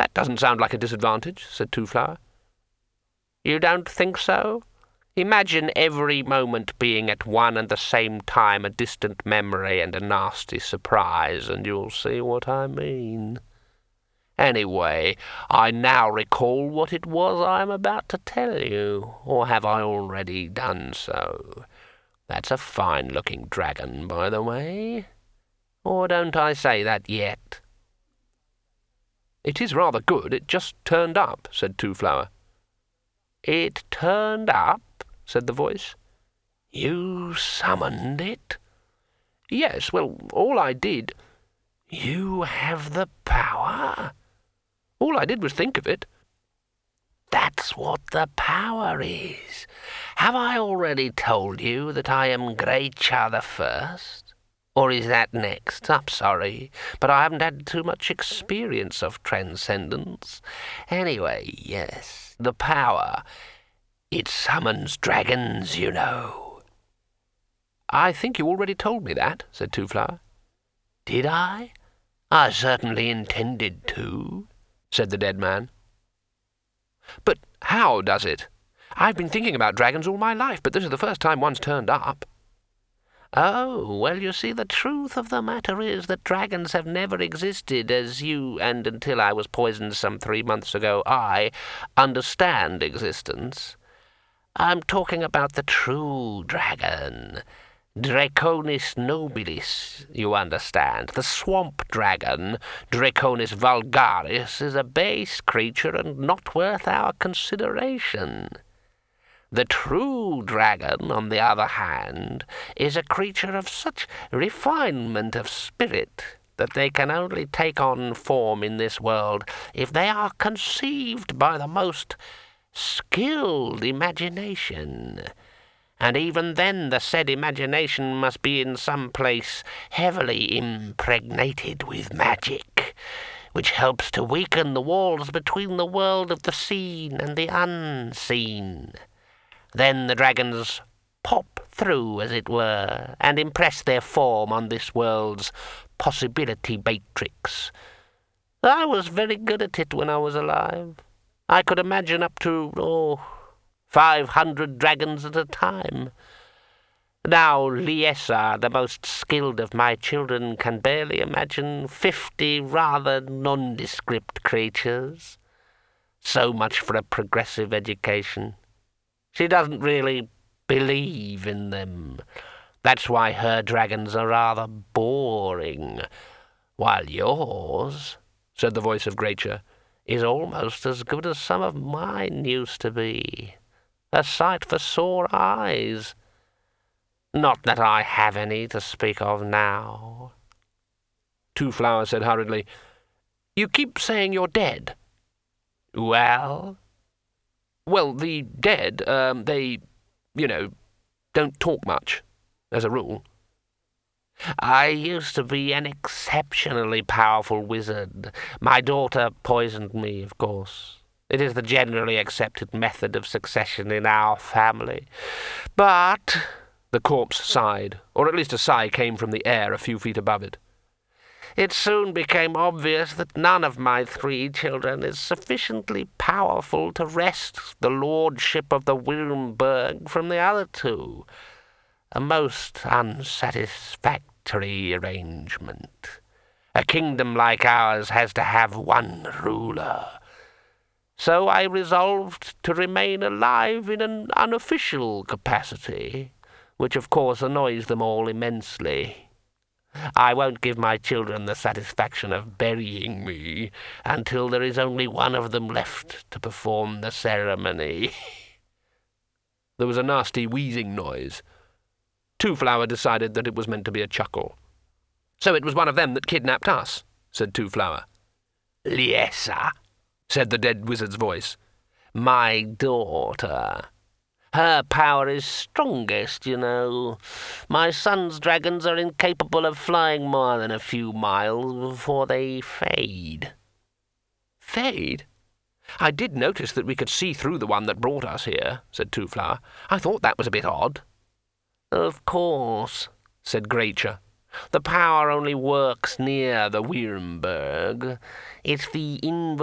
"That doesn't sound like a disadvantage," said Two-Flower. "You don't think so? Imagine every moment being at one and the same time a distant memory and a nasty surprise, and you'll see what I mean. Anyway, I now recall what it was I am about to tell you, or have I already done so? That's a fine-looking dragon, by the way. Or don't I say that yet?" "It is rather good. It just turned up," said Two-Flower. "It turned up?" said the voice. "You summoned it?" "Yes, well, all I did—" "You have the power?" "All I did was think of it." "That's what the power is. Have I already told you that I am Greicha the First? Or is that next? I'm sorry, but I haven't had too much experience of transcendence. Anyway, yes, the power. It summons dragons, you know." "I think you already told me that," said Two-Flower. "Did I? I certainly intended to," said the dead man. "But how does it? I've been thinking about dragons all my life, but this is the first time one's turned up." "Oh, well, you see, the truth of the matter is that dragons have never existed as you, and until I was poisoned some 3 months ago, understand existence. I'm talking about the true dragon. Draconis nobilis, you understand. The swamp dragon, Draconis vulgaris, is a base creature and not worth our consideration. The true dragon, on the other hand, is a creature of such refinement of spirit that they can only take on form in this world if they are conceived by the most skilled imagination. And even then the said imagination must be in some place heavily impregnated with magic, which helps to weaken the walls between the world of the seen and the unseen. Then the dragons pop through, as it were, and impress their form on this world's possibility matrix. I was very good at it when I was alive. I could imagine up to, 500 dragons at a time. Now Liesa, the most skilled of my children, can barely imagine 50 rather nondescript creatures. So much for a progressive education. She doesn't really believe in them. That's why her dragons are rather boring, while yours, said the voice of Greicha, is almost as good as some of mine used to be. A sight for sore eyes. Not that I have any to speak of now." Two-Flower said hurriedly, "You keep saying you're dead." "Well?" "Well, the dead, they, don't talk much, as a rule." "I used to be an exceptionally powerful wizard. My daughter poisoned me, of course. It is the generally accepted method of succession in our family. But—" The corpse sighed, or at least a sigh came from the air a few feet above it. "It soon became obvious that none of my 3 children is sufficiently powerful to wrest the lordship of the Wyrmberg from the other 2. A most unsatisfactory arrangement. A kingdom like ours has to have one ruler. So I resolved to remain alive in an unofficial capacity, which of course annoys them all immensely. I won't give my children the satisfaction of burying me until there is only one of them left to perform the ceremony." There was a nasty wheezing noise. Two-Flower decided that it was meant to be a chuckle. "So it was one of them that kidnapped us," said Two-Flower. "Liesa," said the dead wizard's voice. "My daughter. Her power is strongest, you know. My son's dragons are incapable of flying more than a few miles before they fade." "Fade? I did notice that we could see through the one that brought us here," said Two-Flower. "I thought that was a bit odd." "Of course," said Greicha. "The power only works near the Wyrmberg. It's the